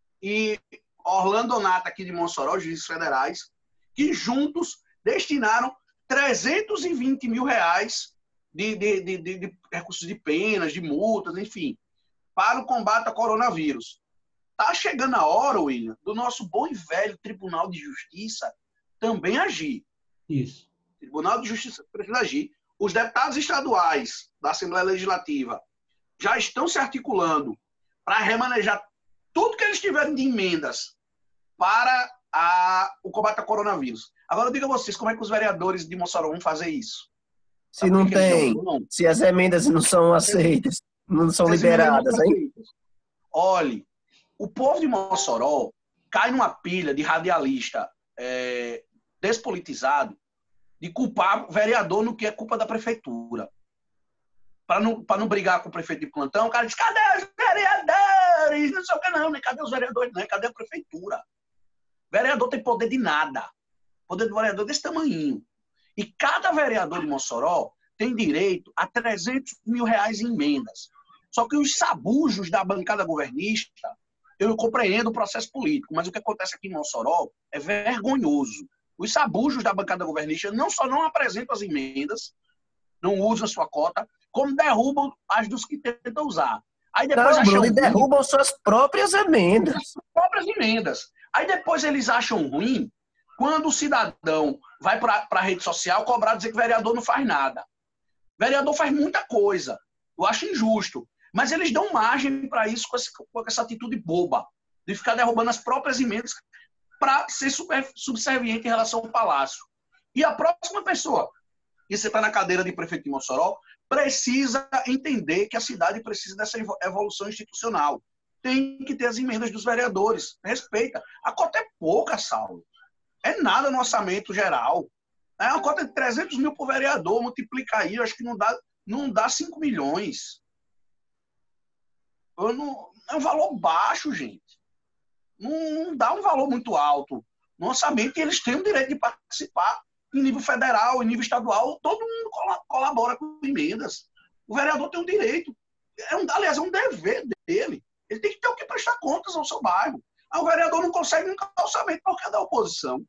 e Orlando Nata, aqui de Mossoró, juízes federais, que juntos destinaram trezentos e vinte mil reais de, de, de, de, de recursos de penas, de multas, enfim, para o combate ao coronavírus. Está chegando a hora, William, do nosso bom e velho Tribunal de Justiça também agir. Isso. O Tribunal de Justiça precisa agir. Os deputados estaduais da Assembleia Legislativa já estão se articulando para remanejar tudo que eles tiverem de emendas para a, o combate ao coronavírus. Agora, diga a vocês, como é que os vereadores de Mossoró vão fazer isso? Se Sabe não tem, não? Se as emendas não são aceitas, não são liberadas, hein? Olhe, o povo de Mossoró cai numa pilha de radialista é, despolitizado de culpar o vereador no que é culpa da prefeitura. Para não, para não brigar com o prefeito de plantão, o cara diz, cadê os vereadores? Não sei o que não, nem cadê os vereadores? Não, cadê a prefeitura? O vereador tem poder de nada. O poder do vereador é desse tamanhinho. E cada vereador de Mossoró tem direito a trezentos mil reais em emendas. Só que os sabujos da bancada governista, eu compreendo o processo político, mas o que acontece aqui em Mossoró é vergonhoso. Os sabujos da bancada governista não só não apresentam as emendas, não usam a sua cota, como derrubam as dos que tentam usar. Aí depois não, acham Bruno, ruim, derrubam suas próprias emendas. Suas próprias emendas. Aí depois eles acham ruim quando o cidadão vai para a rede social cobrar dizer que o vereador não faz nada. O vereador faz muita coisa. Eu acho injusto. Mas eles dão margem para isso com, esse, com essa atitude boba, de ficar derrubando as próprias emendas para ser super, subserviente em relação ao palácio. E a próxima pessoa, e você está na cadeira de prefeito de Mossoró, precisa entender que a cidade precisa dessa evolução institucional. Tem que ter as emendas dos vereadores. Respeita. A cota é pouca, Saulo. É nada no orçamento geral. É uma cota de trezentos mil por vereador. Multiplica aí, eu acho que não dá, não dá cinco milhões. Eu não, é um valor baixo, gente. Não, não dá um valor muito alto no orçamento, e eles têm o direito de participar em nível federal, em nível estadual. Todo mundo colabora com emendas. O vereador tem um direito. É um, aliás, é um dever dele. Ele tem que ter o que prestar contas ao seu bairro. Ah, o vereador não consegue nunca orçamento porque é da oposição.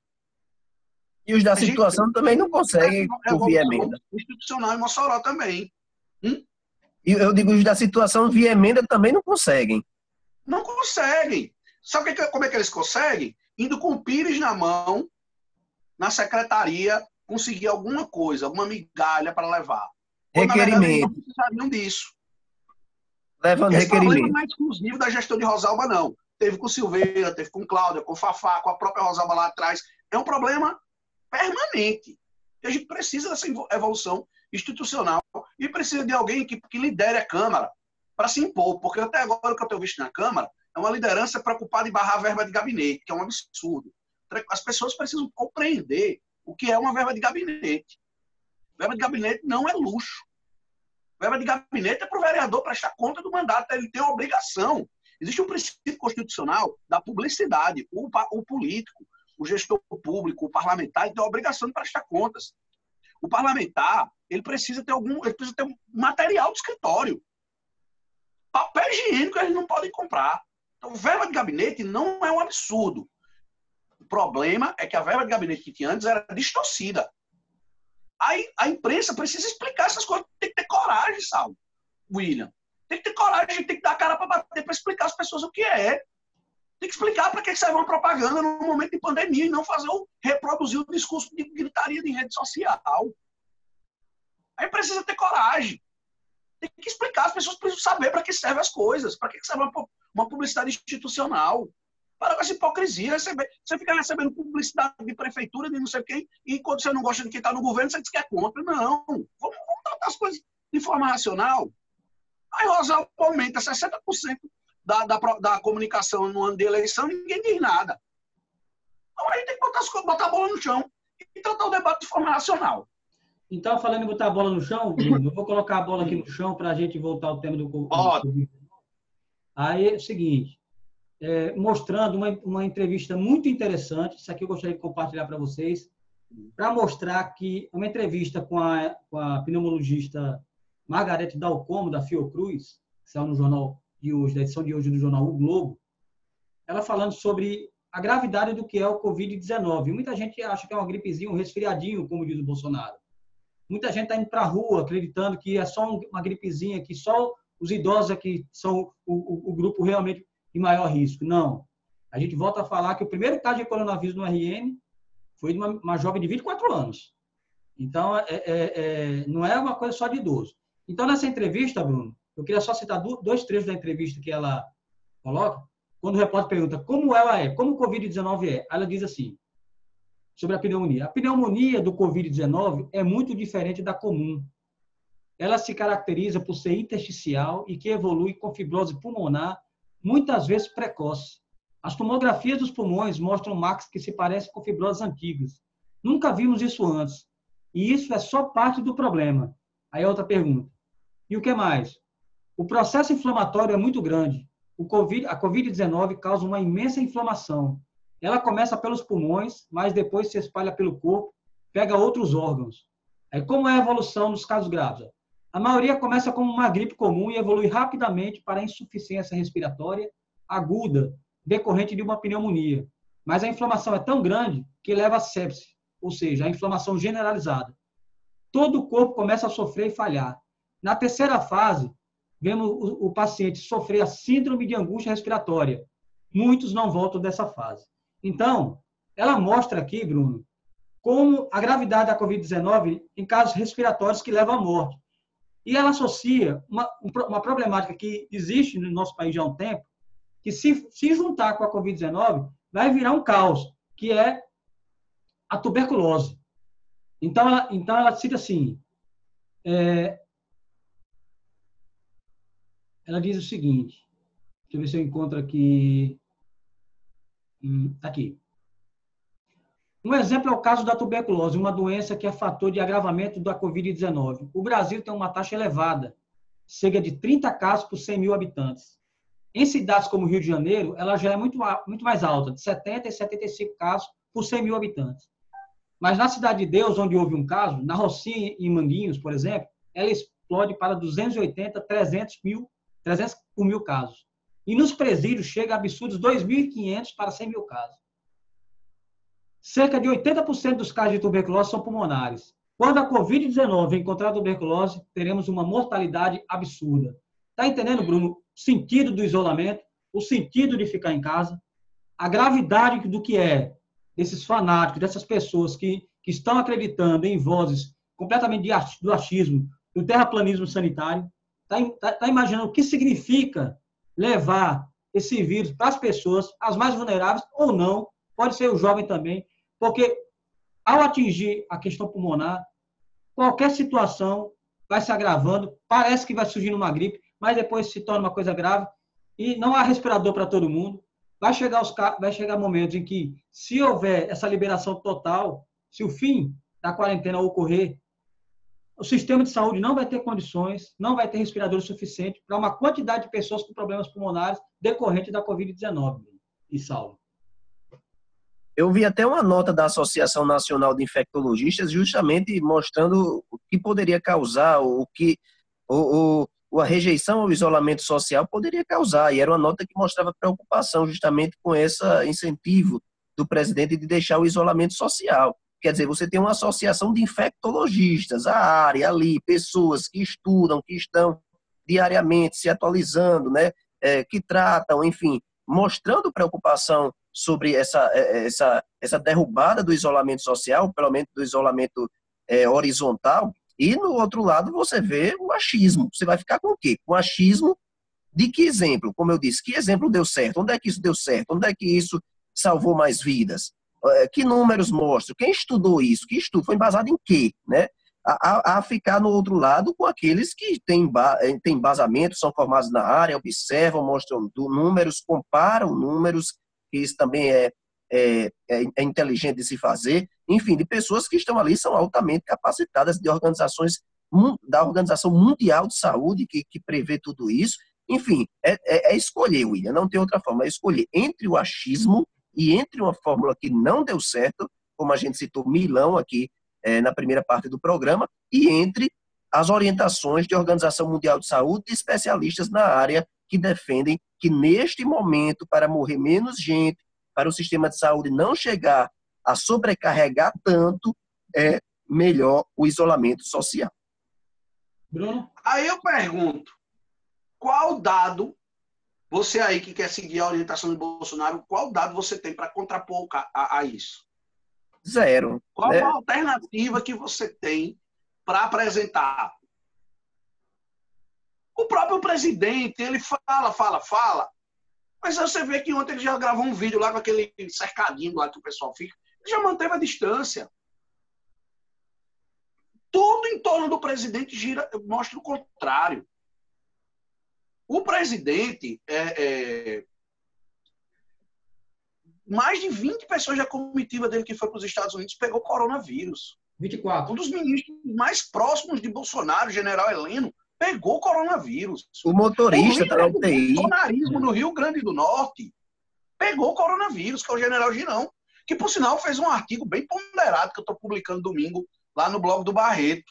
E os da A gente- situação também não conseguem por via Revolução emenda. institucional em Mossoró também. Hum? E eu digo, os da situação via emenda também não conseguem. Não conseguem. Sabe que- como é que eles conseguem? Indo com o Pires na mão, na secretaria, conseguir alguma coisa, alguma migalha para levar. Ou, na verdade, eles não Requerimento. precisariam disso. Levando Esse problema requerimento. não é exclusivo da gestão de Rosalba, não. Teve com Silveira, teve com Cláudia, com Fafá, com a própria Rosalba lá atrás. É um problema permanente. E a gente precisa dessa evolução institucional e precisa de alguém que, que lidere a Câmara para se impor. Porque até agora o que eu tenho visto na Câmara é uma liderança preocupada em barrar a verba de gabinete, que é um absurdo. As pessoas precisam compreender o que é uma verba de gabinete. Verba de gabinete não é luxo. Verba de gabinete é para o vereador prestar conta do mandato, ele tem a obrigação. Existe um princípio constitucional da publicidade. O, o político, o gestor público, o parlamentar, ele tem a obrigação de prestar contas. O parlamentar, ele precisa ter algum, ele precisa ter um material de escritório. Papel higiênico eles não podem comprar. Então, verba de gabinete não é um absurdo. O problema é que a verba de gabinete que tinha antes era distorcida. Aí a imprensa precisa explicar essas coisas. Tem que ter coragem, sabe, William? Tem que ter coragem, tem que dar a cara para bater, para explicar às pessoas o que é. Tem que explicar para que serve uma propaganda num momento de pandemia e não fazer o, reproduzir o discurso de gritaria de rede social. Aí precisa ter coragem. Tem que explicar, as pessoas precisam saber para que servem as coisas, para que serve uma, uma publicidade institucional. Para com essa hipocrisia, receber, você fica recebendo publicidade de prefeitura, de não sei quem, e quando você não gosta de quem está no governo, você diz que é contra. Não. Vamos, vamos tratar as coisas de forma racional. Aí Rosalba aumenta sessenta por cento da, da, da comunicação no ano de eleição e ninguém diz nada. Então aí tem que botar, as, botar a bola no chão e tratar o debate de forma racional. Então, falando em botar a bola no chão, Bruno, eu vou colocar a bola aqui no chão para a gente voltar ao tema do Covid. Aí é o seguinte, é, mostrando uma, uma entrevista muito interessante, isso aqui eu gostaria de compartilhar para vocês, para mostrar que uma entrevista com a, com a pneumologista Margarete Dalcomo, da Fiocruz, que saiu no jornal de hoje, da edição de hoje do jornal O Globo, ela falando sobre a gravidade do que é o Covid dezenove. Muita gente acha que é uma gripezinha, um resfriadinho, como diz o Bolsonaro. Muita gente está indo para a rua acreditando que é só uma gripezinha, que só os idosos é que são o, o, o grupo realmente de maior risco. Não. A gente volta a falar que o primeiro caso de coronavírus no R N foi de uma, uma jovem de vinte e quatro anos. Então, é, é, é, não é uma coisa só de idoso. Então, nessa entrevista, Bruno, eu queria só citar dois trechos da entrevista que ela coloca, quando o repórter pergunta como ela é, como o Covid dezenove é. Ela diz assim, sobre a pneumonia. A pneumonia do Covid dezenove é muito diferente da comum. Ela se caracteriza por ser intersticial e que evolui com fibrose pulmonar, muitas vezes precoce. As tomografias dos pulmões mostram marcas que se parecem com fibroses antigas. Nunca vimos isso antes. E isso é só parte do problema. Aí outra pergunta. E o que mais? O processo inflamatório é muito grande. O COVID, a Covid dezenove causa uma imensa inflamação. Ela começa pelos pulmões, mas depois se espalha pelo corpo, pega outros órgãos. Aí, como é a evolução dos casos graves? A maioria começa como uma gripe comum e evolui rapidamente para a insuficiência respiratória aguda, decorrente de uma pneumonia. Mas a inflamação é tão grande que leva a sepse, ou seja, a inflamação generalizada. Todo o corpo começa a sofrer e falhar. Na terceira fase, vemos o, o paciente sofrer a síndrome de angústia respiratória. Muitos não voltam dessa fase. Então, ela mostra aqui, Bruno, como a gravidade da Covid dezenove em casos respiratórios que levam à morte. E ela associa uma, uma problemática que existe no nosso país já há um tempo, que se, se juntar com a Covid dezenove, vai virar um caos, que é a tuberculose. Então, ela, então ela cita assim, é, ela diz o seguinte, deixa eu ver se eu encontro aqui, hum, aqui. Um exemplo é o caso da tuberculose, uma doença que é fator de agravamento da Covid dezenove. O Brasil tem uma taxa elevada, cerca de trinta casos por cem mil habitantes. Em cidades como Rio de Janeiro, ela já é muito, muito mais alta, de setenta e setenta e cinco casos por cem mil habitantes. Mas na Cidade de Deus, onde houve um caso, na Rocinha e Manguinhos, por exemplo, ela explode para duzentos e oitenta, trezentos mil, trezentos por mil casos. E nos presídios chega a absurdos dois mil e quinhentos para cem mil casos. Cerca de oitenta por cento dos casos de tuberculose são pulmonares. Quando a covid dezenove encontrar tuberculose, teremos uma mortalidade absurda. Está entendendo, Bruno, o sentido do isolamento, o sentido de ficar em casa, a gravidade do que é esses fanáticos, dessas pessoas que, que estão acreditando em vozes completamente do achismo, do terraplanismo sanitário? Está tá, tá imaginando o que significa levar esse vírus para as pessoas, as mais vulneráveis ou não, pode ser o jovem também, porque ao atingir a questão pulmonar, qualquer situação vai se agravando, parece que vai surgindo uma gripe, mas depois se torna uma coisa grave e não há respirador para todo mundo. Vai chegar, os, vai chegar momentos em que, se houver essa liberação total, se o fim da quarentena ocorrer, o sistema de saúde não vai ter condições, não vai ter respirador suficiente para uma quantidade de pessoas com problemas pulmonares decorrente da covid dezenove. E Saulo. Eu vi até uma nota da Associação Nacional de Infectologistas justamente mostrando o que poderia causar, o que o, o, a rejeição ao isolamento social poderia causar. E era uma nota que mostrava preocupação justamente com esse incentivo do presidente de deixar o isolamento social. Quer dizer, você tem uma associação de infectologistas, a área ali, pessoas que estudam, que estão diariamente se atualizando, né, é, que tratam, enfim, mostrando preocupação sobre essa, essa, essa derrubada do isolamento social, pelo menos do isolamento é, horizontal, e no outro lado você vê o achismo. Você vai ficar com o quê? Com o achismo de que exemplo? Como eu disse, que exemplo deu certo? Onde é que isso deu certo? Onde é que isso salvou mais vidas? Que números mostram? Quem estudou isso? Que estudo? Foi embasado em quê? Né? A, a, a ficar no outro lado com aqueles que têm, têm embasamento, são formados na área, observam, mostram números, comparam números, que isso também é, é, é, é inteligente de se fazer, enfim, de pessoas que estão ali, são altamente capacitadas, de organizações, da Organização Mundial de Saúde, que, que prevê tudo isso. Enfim, é, é, é escolher, William, não tem outra forma, é escolher entre o achismo e entre uma fórmula que não deu certo, como a gente citou Milão aqui é, na primeira parte do programa, e entre as orientações de Organização Mundial de Saúde e especialistas na área que defendem que neste momento, para morrer menos gente, para o sistema de saúde não chegar a sobrecarregar tanto, é melhor o isolamento social. Bruno? Aí eu pergunto, qual dado, você aí que quer seguir a orientação do Bolsonaro, qual dado você tem para contrapor a, a isso? Zero. Qual né? a alternativa que você tem para apresentar? O próprio presidente, ele fala, fala, fala, mas você vê que ontem ele já gravou um vídeo lá com aquele cercadinho lá que o pessoal fica, ele já manteve a distância. Tudo em torno do presidente gira, mostra o contrário. O presidente, é, é, mais de vinte pessoas da comitiva dele que foi para os Estados Unidos pegou coronavírus. vinte e quatro. Um dos ministros mais próximos de Bolsonaro, o general Heleno, pegou coronavírus. O motorista está na U T I. O bolsonarismo no Rio Grande do Norte pegou coronavírus, que é o general Girão, que, por sinal, fez um artigo bem ponderado que eu estou publicando domingo lá no blog do Barreto.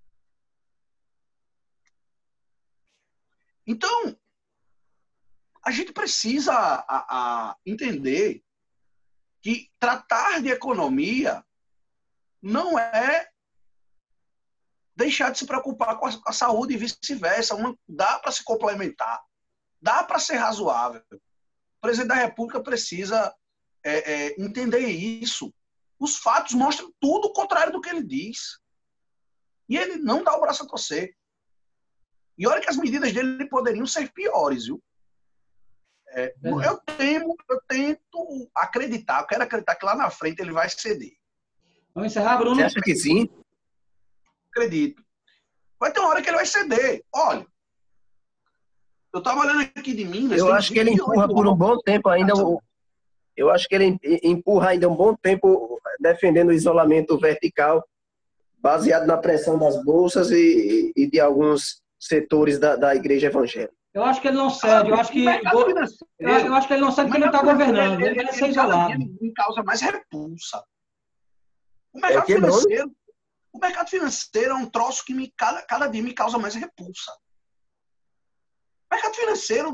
Então, a gente precisa a, a entender que tratar de economia não é deixar de se preocupar com a, com a saúde e vice-versa. Dá para se complementar. Dá para ser razoável. O presidente da República precisa é, é, entender isso. Os fatos mostram tudo o contrário do que ele diz. E ele não dá o braço a torcer. E olha que as medidas dele poderiam ser piores, viu? É, eu, temo, eu tento acreditar, eu quero acreditar que lá na frente ele vai ceder. Vamos encerrar, Bruno? Você acha que sim? Acredito. Vai ter uma hora que ele vai ceder. Olha, eu estava olhando aqui de Minas. Eu acho que ele empurra por um bom tempo ainda. Eu acho que ele empurra ainda um bom tempo defendendo o isolamento vertical, baseado na pressão das bolsas e, e de alguns setores da, da igreja evangélica. Eu acho que ele não cede. Eu acho que, eu, eu acho que ele não cede porque ele não está governando. Ele vai ser isolado. Ele me causa mais repulsa. O mercado é financeiro. O mercado financeiro é um troço que me, cada, cada dia me causa mais repulsa. O mercado financeiro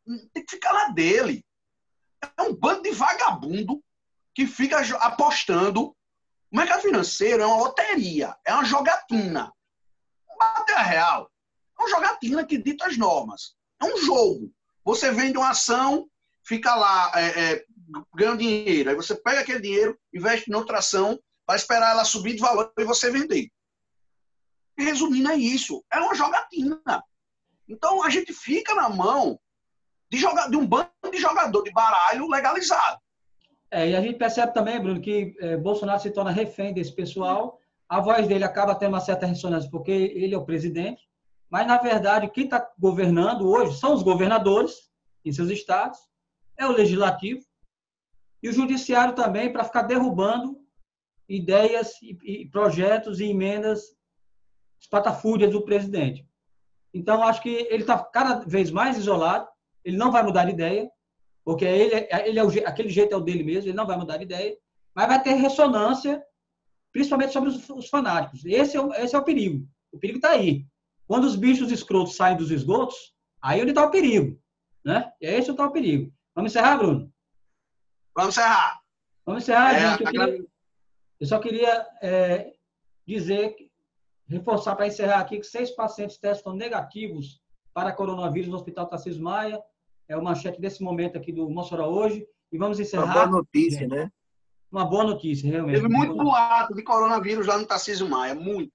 tem que ficar na dele. É um bando de vagabundo que fica apostando. O mercado financeiro é uma loteria, é uma jogatina. Bater a real. É uma jogatina que dita as normas. É um jogo. Você vende uma ação, fica lá é, é, ganhando dinheiro. Aí você pega aquele dinheiro, investe em outra ação, vai esperar ela subir de valor e você vender. Resumindo, é isso. É uma jogatina. Então, a gente fica na mão de, joga... de um bando de jogador de baralho legalizado. É, e a gente percebe também, Bruno, que é, Bolsonaro se torna refém desse pessoal. A voz dele acaba tendo uma certa ressonância, porque ele é o presidente. Mas, na verdade, quem está governando hoje são os governadores em seus estados, é o legislativo e o judiciário também, para ficar derrubando ideias e, e projetos e emendas espatafúrdias do presidente. Então, acho que ele está cada vez mais isolado, ele não vai mudar de ideia, porque ele, ele é o, aquele jeito é o dele mesmo, ele não vai mudar de ideia, mas vai ter ressonância, principalmente sobre os, os fanáticos. Esse é, o, esse é o perigo. O perigo está aí. Quando os bichos escrotos saem dos esgotos, aí onde está o perigo. Né? E é esse está o perigo. Vamos encerrar, Bruno? Vamos encerrar. Vamos encerrar, é, gente. Eu, queria, eu só queria é, dizer, reforçar para encerrar aqui, que seis pacientes testam negativos para coronavírus no Hospital Tarcísio Maia. É o manchete desse momento aqui do Mossoró hoje. E vamos encerrar. Uma boa notícia, gente. Né? Uma boa notícia, realmente. Teve muito boato de coronavírus lá no Tarcísio Maia, muito.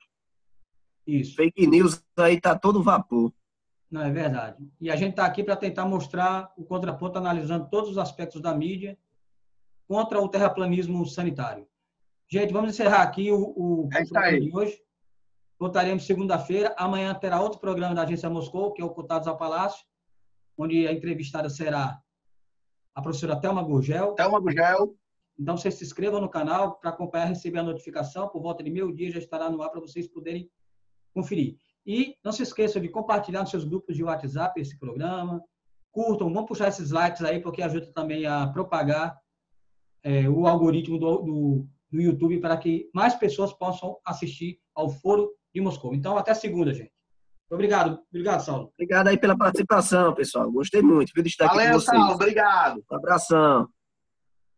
Isso. Fake news aí tá todo vapor. Não, é verdade. E a gente está aqui para tentar mostrar o contraponto, analisando todos os aspectos da mídia contra o terraplanismo sanitário. Gente, vamos encerrar aqui o, o, é o programa aí. de hoje. Voltaremos segunda-feira. Amanhã terá outro programa da Agência Moscou, que é o Cotados ao Palácio, onde a entrevistada será a professora Thelma Gurgel. Thelma Gurgel. Então, vocês se inscrevam no canal para acompanhar e receber a notificação. Por volta de meio-dia já estará no ar para vocês poderem conferir. E não se esqueçam de compartilhar nos seus grupos de WhatsApp esse programa. Curtam, vamos puxar esses likes aí, porque ajuda também a propagar é, o algoritmo do, do, do YouTube para que mais pessoas possam assistir ao Foro de Moscou. Então, até segunda, gente. Obrigado. Obrigado, Saulo. Obrigado aí pela participação, pessoal. Gostei muito de estar Valeu, aqui com vocês. Saulo. Obrigado. Um abração.